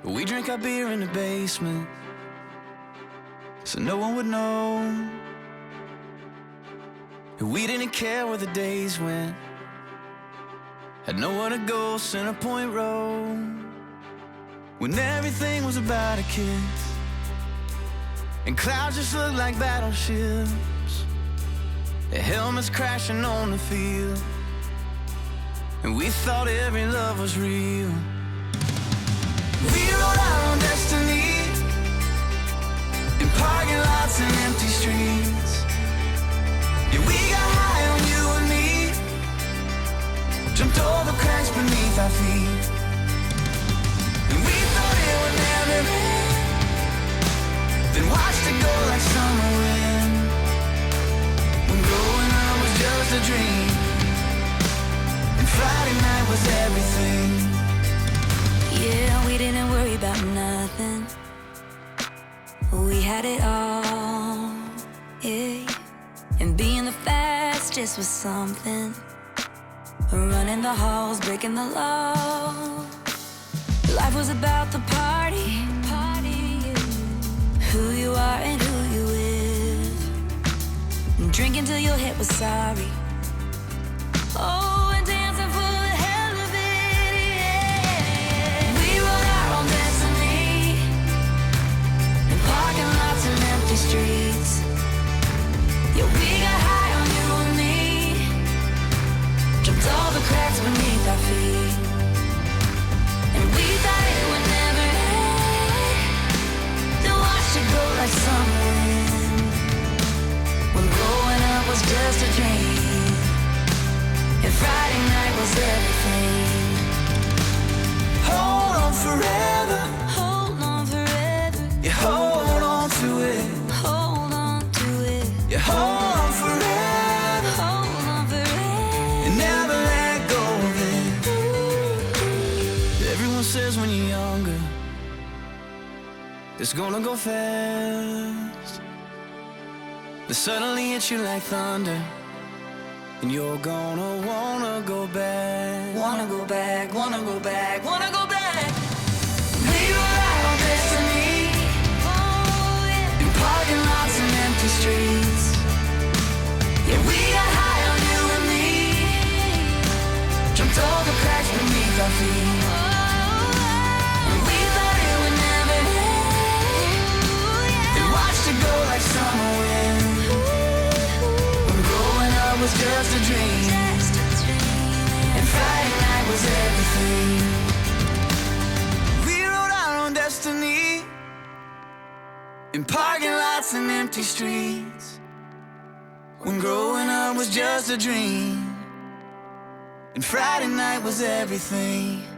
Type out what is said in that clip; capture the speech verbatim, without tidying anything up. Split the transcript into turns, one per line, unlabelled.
We drink our beer in the basement, so no one would know. We didn't care where the days went, had nowhere to go, Center Point Road. When everything was about a kiss, and clouds just looked like battleships, the helmets crashing on the field, and we thought every love was real. We wrote our own destiny in parking lots and empty streets. Yeah, we got high on you and me, jumped over cracks beneath our feet, and we thought it would never end, then watched it go like summer wind. When growing up was just a dream, and Friday night was everything.
Yeah, we didn't worry about nothing, we had it all, yeah. And being the fastest was something, running the halls, breaking the law. Life was about the party, party, yeah. Who you are and who you with, drinking till your hip was sorry. Oh, and dancing for the hell of it, yeah. We wrote our own destiny in parking lots and empty streets. Yeah, we got high on you and me, jumped all the cracks beneath our feet, and we thought it would never end, then watched it go like summer wind. When growing up was just a dream, and Friday night was everything.
Hold on forever,
Hold on forever,
yeah, hold on to it,
hold on to it,
yeah, hold on forever,
hold on forever,
and never let go of it. Everyone says when you're younger, it's gonna go fast, then suddenly hits you like thunder, and you're gonna wanna go back,
wanna go back, wanna go back, wanna go back.
We were our destiny
Oh yeah,
in parking lots and empty streets. Yeah, we got high on you and me, jumped all the cracks beneath our feet, and we thought it would never end, then watched it go like summer wind. When growing up was just a dream, and Friday night was everything. We wrote our own destiny in parking lots and empty streets. When growing up was just a dream, and Friday night was everything.